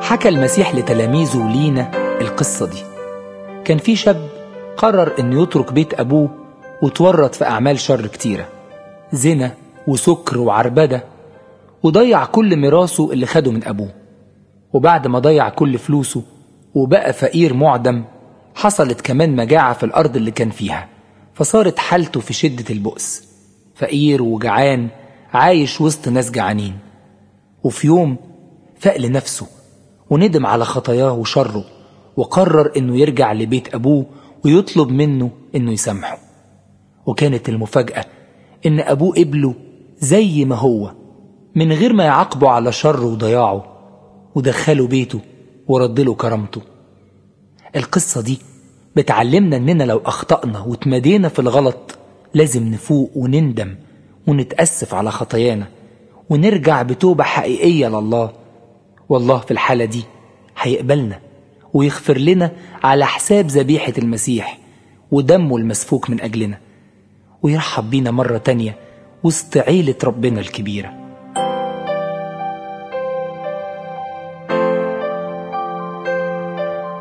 حكى المسيح لتلاميذه ولينا القصة دي. كان في شاب قرر انه يترك بيت ابوه وتورط في اعمال شر كتيرة، زنا وسكر وعربدة، وضيع كل ميراثه اللي خده من ابوه. وبعد ما ضيع كل فلوسه وبقى فقير معدم، حصلت كمان مجاعة في الارض اللي كان فيها، فصارت حالته في شدة البؤس، فقير وجعان عايش وسط ناس جعانين. وفي يوم فاق لنفسه وندم على خطاياه وشره، وقرر انه يرجع لبيت ابوه ويطلب منه انه يسامحه. وكانت المفاجأة ان ابوه قبله زي ما هو من غير ما يعاقبه على شره وضياعه، ودخله بيته وردله كرامته. القصة دي بتعلمنا اننا لو اخطأنا واتمدينا في الغلط لازم نفوق ونندم ونتأسف على خطايانا ونرجع بتوبة حقيقية لله، والله في الحالة دي هيقبلنا ويغفر لنا على حساب ذبيحة المسيح ودمه المسفوك من أجلنا، ويرحب بينا مرة تانية وسط عيلة ربنا الكبيرة.